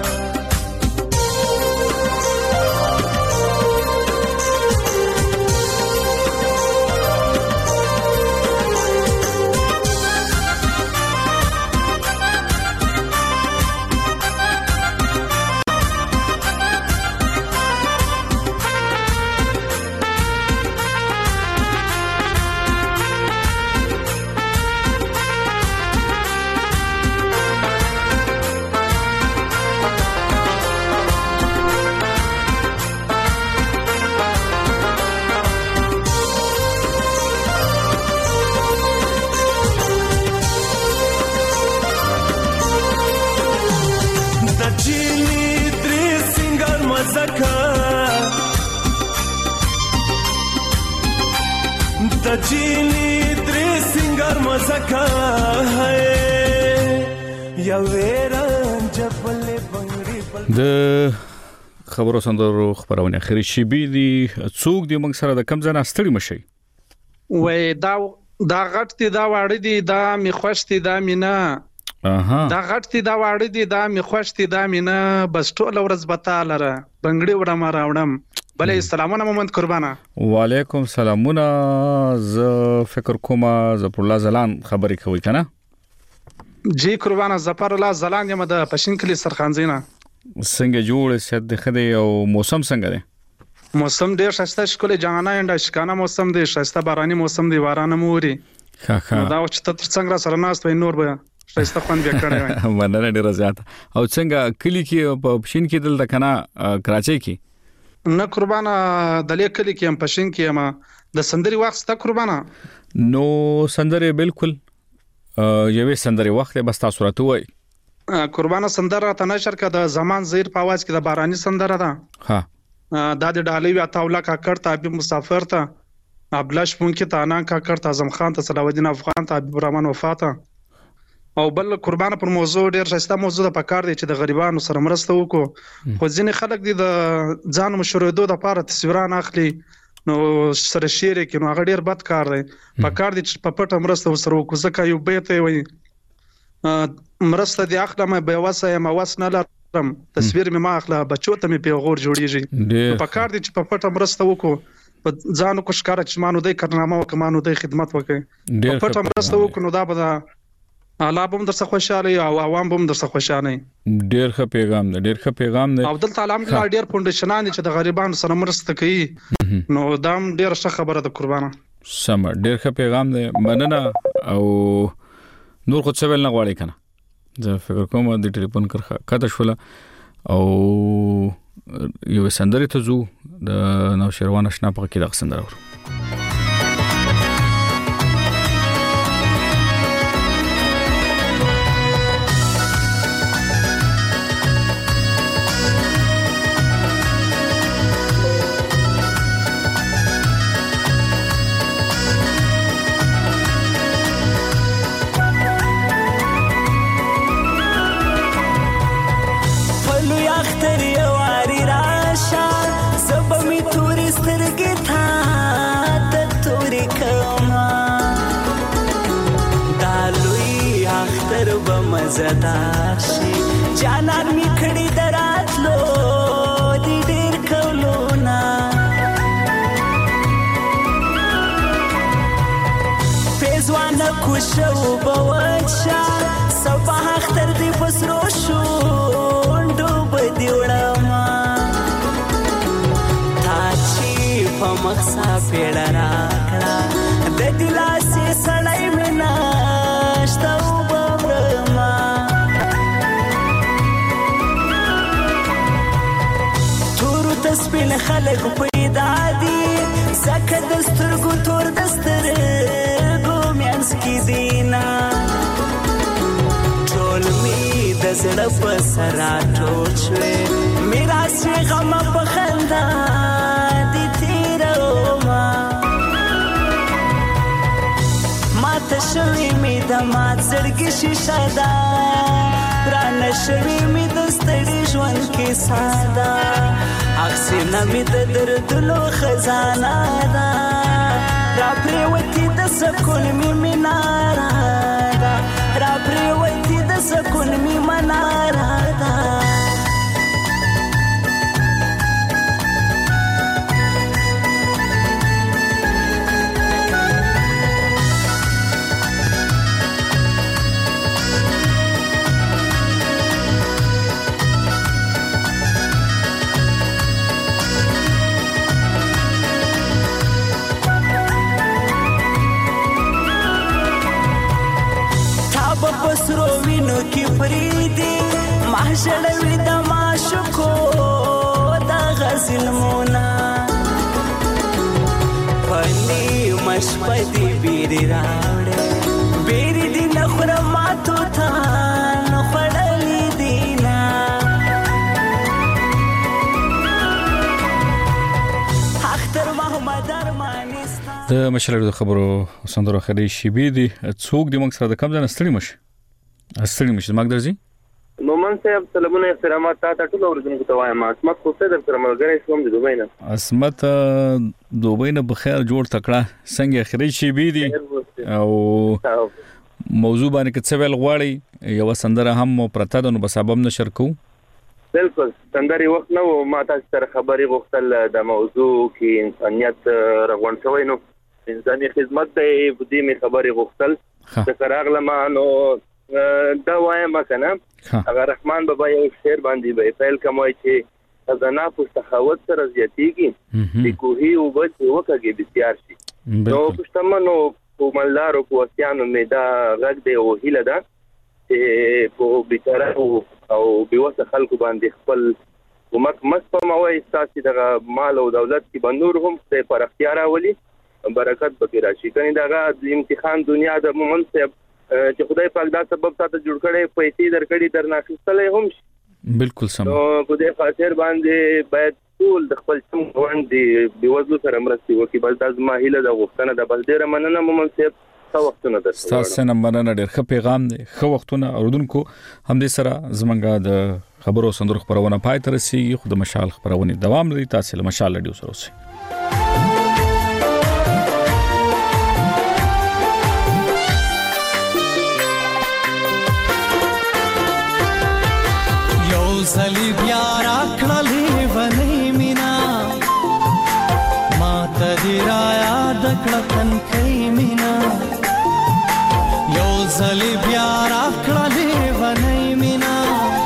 S14: جیلی درې سنگار مزکا یا ویران جبل بنگړي
S3: د خبرو سندرو خبرونه اخري شي بي دي څوک دی موږ سره د کم ځای ستړي مشي
S15: وې دا غټ دي دا واړه دي دا می خوش دي دا مینا دا غټ دي دا واړه دي دا می خوش دي دا مینا بس ټول ورځ بتالره بنگړي وړم راوړم بله سلامونه محمد قربانه
S3: وعلیکم سلامونه ز فکر کوم ظفر الله زلان خبرې کوي کنه
S15: جی قربانه ظفر الله زلان یم د پښین کلی سرخانزینا
S3: څنګه جوړ ست د خدي او موسم څنګه دی
S15: موسم ډیر شسته شکل جانا انده شکانه موسم دی شسته باراني موسم دی باران موري
S3: ها
S15: دا چې تر څنګه سره ناست وي نور به شسته خوان بیا کړی
S3: مننه ډیر زیات او څنګه کلی کې په پښین کې دل د کنه کراچي کې
S15: نه قربانه د لیکل کې هم پښین کې ما د سندري وخت ست قربانه
S3: نو سندري بالکل یوه سندري وخت بس تاسو راته وای
S15: قربانه سندره ته نشر کړه د زمان زیر په आवाज کې د باراني سندره ده
S3: ها
S15: د ډالۍ وی تاولا کا کړه ابي مسافر ته ابلش مونږ ته انا کا کړه اعظم خان ته صلاح الدین افغان ته حبیب الرحمن وفات او بل قربانه پر موضوع ډیر شایسته موضوع د پکار دی چې د غریبانو سره مرسته وکړو خو ځینې خلک دي د ځان مشورېدو لپاره تصویران اخلي نو سره شیر کې نو هغه ډیر بد کار دی پکار دی چې په پټه مرسته وسره وکړو ځکه یو بیت وي مرسته دی اخلم به وسه ما وس نه لرم تصویر می ما اخله بچو ته می پیغور جوړیږي پکار دی چې په پټه مرسته وکړو ځانو کو ښکارا چې مانو دی کارنامه وکمانو دی خدمت وکړي په پټه مرسته وکړو نو دا به الله به در څخه خوشاله او عوام به در څخه خوشاله
S3: ډیر ښه پیغام دی ډیر ښه پیغام دی
S15: او دلته الحمدلله ډیر فاونډیشنان چې د غریبانو سره مرسته کوي نو دا ډیر ښه خبره ده قربانه
S3: سم ډیر ښه پیغام دی مننه او نور خو څه ویل نه غواړي کنه زه فکر کوم د ټلیفون کرخه کته شول او یو سندري ته زو د نو شروان آشنا په کې د سندره ورو
S13: مزدار شي جانان می کړي دراتلو دې ډېر کولونا فیزوان کوشو بوچا صباح اختر دې پسرو شو ډوب دی وړما تا چې په مخسا پیړه راکړه د دلاسې سړی منا شتو سپین خلق پیدا دي زکه دسترګو تور دسترګو میانس کی دینا ټول می د زړه په سره ټوچوي میرا سی غم په خندا د مات زړګي شیشه ده رانه شوي مې د ستړي ژوند کې ساده اخسینه مې د دردونو خزانه ده را پرېوتې د سکون مې مناره ده را پرېوتې د سکون مې مناره ده پسرو وینو کی فریدی محشړوي د معشوقو د غزل مونا پلی مشپدی بیری راوړې بیری دی نخور ماتو تا نخړلې دینا اختر محمد ارمانستا
S3: د مشالو خبرو سندرو خري شيبي دي څوک د موږ سره د کم ځنه ستړي مشه زماګ درځي
S16: مومن صاحب سلامونه احترامات تاسو ټول اوریدونکو ته وایم اسمت خو څه در سره ملګری شوم د دوبۍ نه
S3: اسمت دوبۍ نه بخیر جوړ تکړه څنګه خري شيبي دي او موضوع باندې څه ویل غواړي یو سندره هم پرته د نو بسبب نشر کو
S16: بالکل سندري وخت نو ما تاسو سره خبري غوښتل د موضوع کې انسانيت رغون شوی نو انساني خدمت ته بده می خبري غوښتل ذکر اغلما نو دا وایم کنه اگر رحمان بابا یو شعر باندې به فعل کوي چې خزانه په سخاوت سره زیاتیږي د کوهي او بچ وکږي بسیار شي نو پښتمنو په مالدارو په وسیانو می دا غږ دی او هیله ده چې په بیچاره او بیوسه خلکو باندې خپل کومک مسپموي تاسو د مال او دولت کې بنور هم په پر اختیار اولي برکت پکې راشي کني دا د امتحان دنیا د مومن صاحب چې خدای پاک دا سبب تاسو جوړ کړي پیسې درکړي درناخستلې هم
S3: بالکل سم
S16: نو په دې خاطر باندې باید ټول د خپل څنګه دی بيوزلو سره مرستي وکي بل تاسو ما هیله د غوښتنه د بل ډیر مننه مومن صاحب څو وختونه درته
S3: تاسو نه مننه ډیر ښه پیغام دی خو وختونه اوردونکو هم دې سره زمونږه د خبرو سندرو خبرونه پای تر سي خو د مشال خبرونه دوام لري تاسو له مشال لډیو سره اوسئ
S7: زلی بیا را کړلې ونې مینا ما ته دی را یاد کړه تن کې مینا یو زلی بیا را کړلې ونې مینا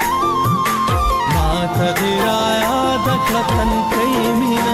S7: ما ته دی را یاد کړه تن کې مینا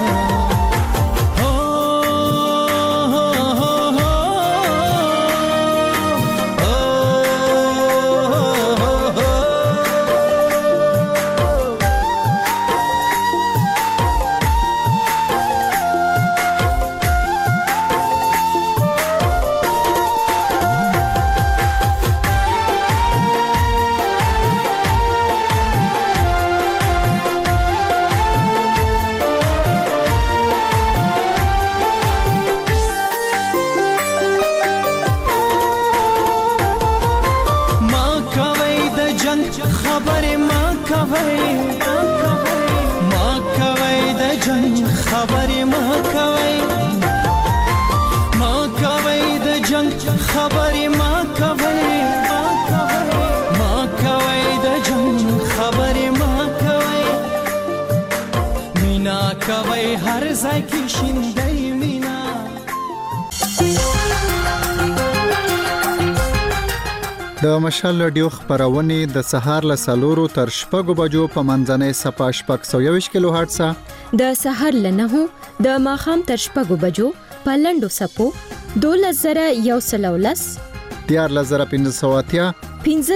S17: د مشال رادیو خبرونه د سهار له سالورو تر شپږو بجو په منځنۍ صفه شپږ 120 کیلو هرتز
S18: د سهار له 9 د ماخام تر شپږو بجو په لندو سپو 2113
S17: 14580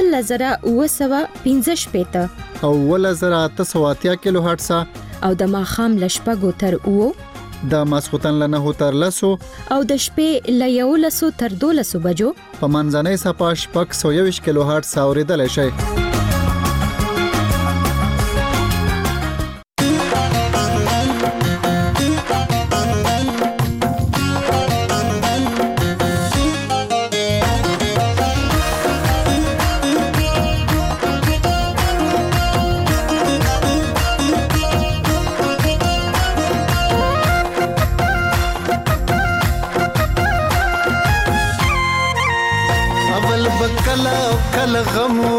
S18: 15915
S17: او 1880 کیلو هرتز
S18: او د ماخام له شپږو تر او
S17: د ماسختن له 9 تر 10
S18: او د شپې له 11 تر 12 بجو
S17: په منځنۍ صفه شپږ 120 کیلو هرتز اوریدل شي
S14: لغمو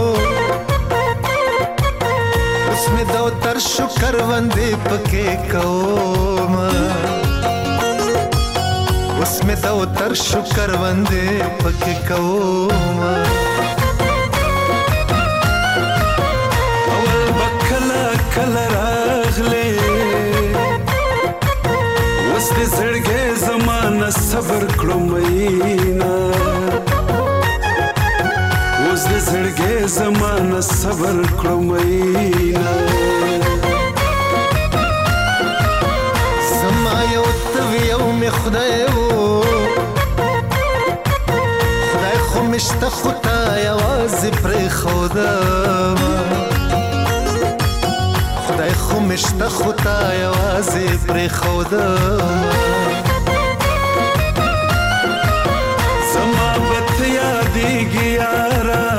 S14: اوس مې د تر شکر وندې پکې کوم اوس مې د تر شکر وندې پکې کوم اول بکلا کلا راغله اوس دې زړګې زمانه صبر کړم مینا اوس دې زړګې زمانه صبر کړم مینا زما یو توی یو می خدای وو خدای خو مشته خدا یوازې پرې خودم خدای خو مشته خدا یوازې پرې خودم زما بت یادېږي یاره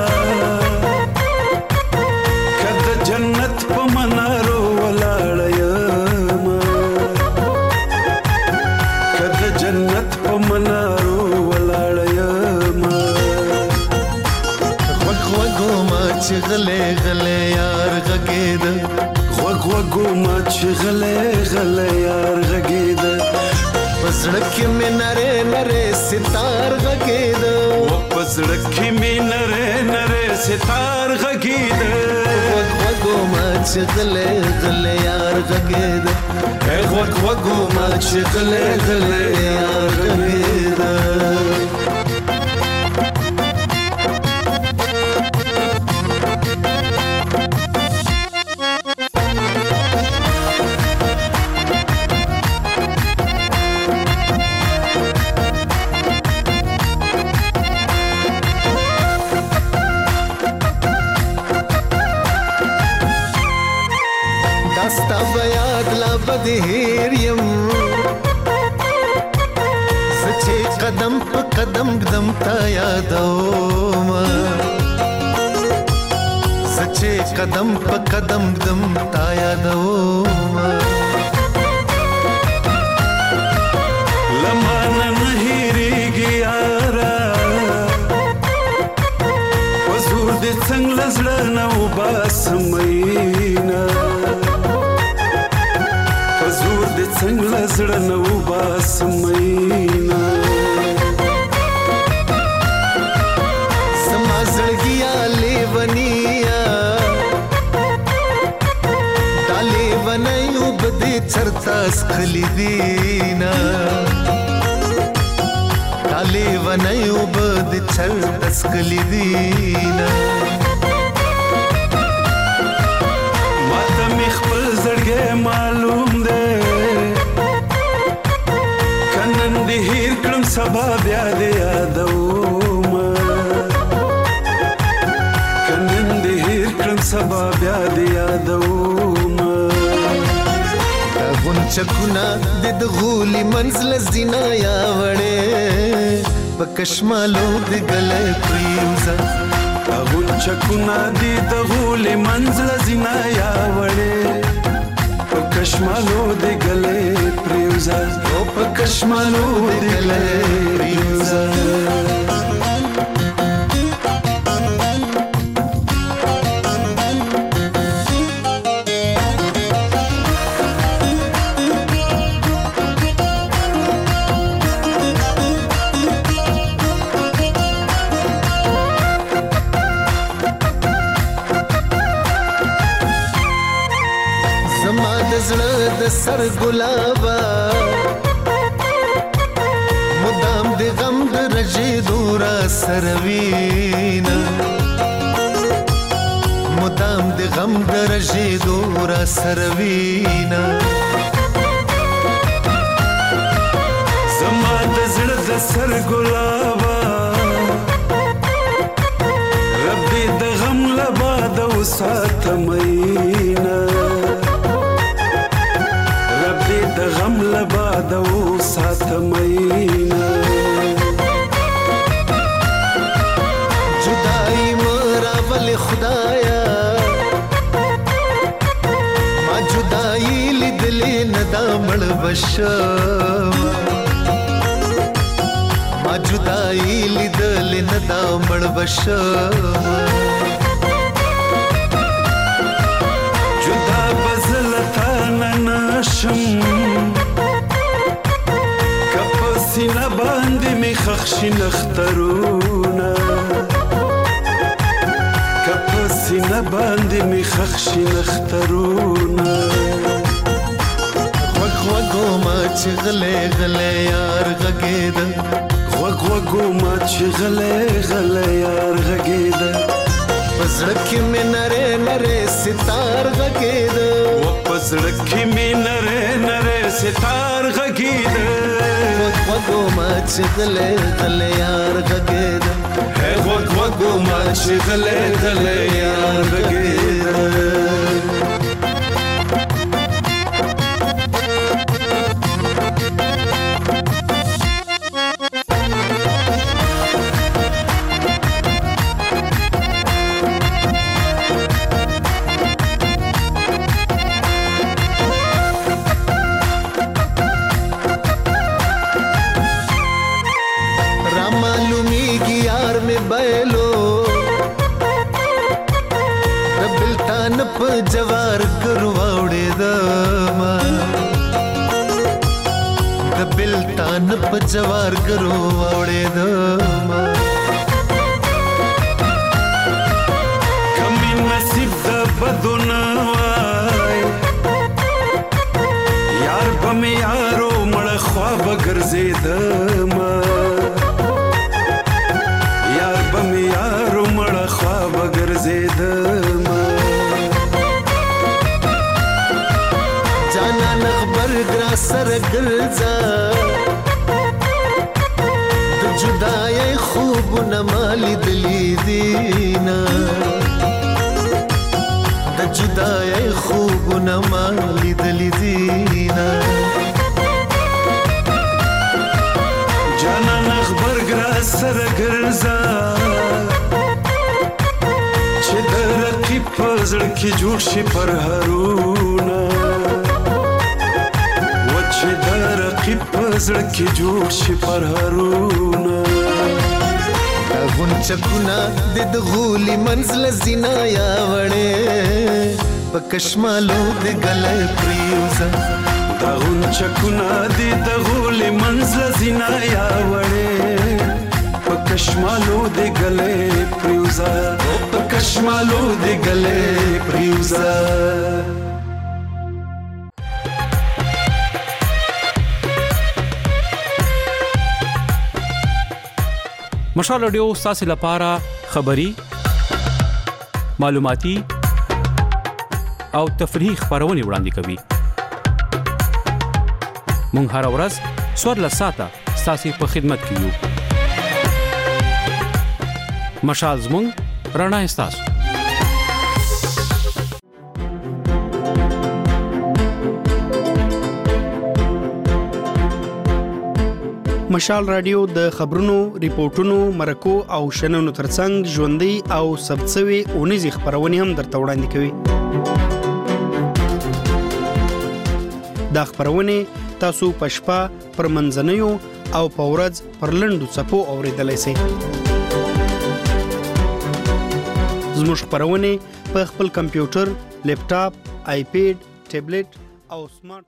S14: که د جنت په منارو ولاړه یم که د جنت په منارو ولاړه یم غوږ غوږو ما چې غلی غلی یار غږېده غوږ غوږو ما چې غلی غلی یار غږېده په زړه کې مې نرې نرې ستار غږېده په زړه کې مې نرې نرې ستار غږېده غوږ غوږو ما چې غلی غلی یار غږېده غوږ غوږو ما چې غلی غلی یار غږېده هیر یم سچې قدم په قدم قدم تا یادوم سچې قدم په قدم قدم تا یادوم لمانه نه هېرېږي یاره په زور دې څنګه له زړه نه وباسم میینه څنګه زړه نه وباسم مینا زما زړګیا لیونیا دا لیونیو بدې چرته سخلی دینا دا لیونیو بدې چرته سخلی دینا ماته مې خپل زړګی معلوم دی هیر کړم سبا بیا دې یادوم کنن دې هیر کړم سبا بیا دې یادوم غونچکونه د غولي منزل زینا یا وړې په کشمالو د ګلې پریوزا غونچکونه د غولي منزل زینا یا وړې په کشمالو د ګلې پریوزا او په کشمالو د ګلې پریوزا زما د زړه د سر ګلابا مدام د غم د رژې دورا سروینا مدام د غم د رژې دورا سروینا زما د زړه د سر ګلابا رب دې د غم لبا د وسات مینا د غم لبا د وسات مینا جدائی مرا ول خدایا ما جدائی لیدلې ندا مړ بشم ما
S13: جدائی لیدل نه دا مړ بشم
S14: جدا بزلتا نناشم کپسینا باندې می خخشی نخترونا کپسینا باندې می خخشی نخترونا
S13: غوغو ما چې غلې غلې یار غږېده
S14: غوغو ما چې غلې غلې یار غږېده
S13: پزړه کې مې نره نره ستار غږېده
S14: پزړه کې مې نره نره ستار غږېده
S13: غوغو ما چې غلې غلې یار غږېده
S14: غوغو ما چې غلې غلې یار غږېده
S13: جوار کرواوڑے دما دبلتان پ جوار کرواوڑے دما
S14: کمی نصیب د بدنا وای یار بم یارو مړ خواب ګرځیدما یار بم یارو مړ خواب ګرځیدما
S13: سر ګرځا د جدای خوب نمالی دلی دینا د جدای خوب نمالی دلی دینا
S14: جانا نخبر ګرا سر ګرځا چې د رقیب پزړ کې جوړ شي پر هرونا چې د رقیب پزړ کې جوړ شي پر هرونا
S13: دا غونچکونه د غولي منزل زینا یا وړې پکشمالو د ګلې پریوزا
S14: دا غونچکونه د غولي منزل زینا یا وړې پکشمالو د ګلې پریوزا پکشمالو د ګلې پریوزا
S19: مشال رادیو ستاسو لپاره خبری معلوماتي او تفریحي خبرونه وړاندې کوي مونږ هر ورځ سوړ ساته ستاسو په خدمت کې یو مشال زمونږ رڼا ستاسو
S20: مشال رادیو د خبرونو، ریپورتونو، مرکو او شننو ترڅنګ ژوندۍ او ثبتسوي اونیزې خبرونه هم درته وړاندې کوي. دا خبرونه تاسو په شپه پر منځنیو او په ورځ پر لنډو څپو اوریدلای شئ. زموږ خبرونه په خپل کمپیوټر، لیپټاپ، آیپیډ، ټابلیټ او سمارټ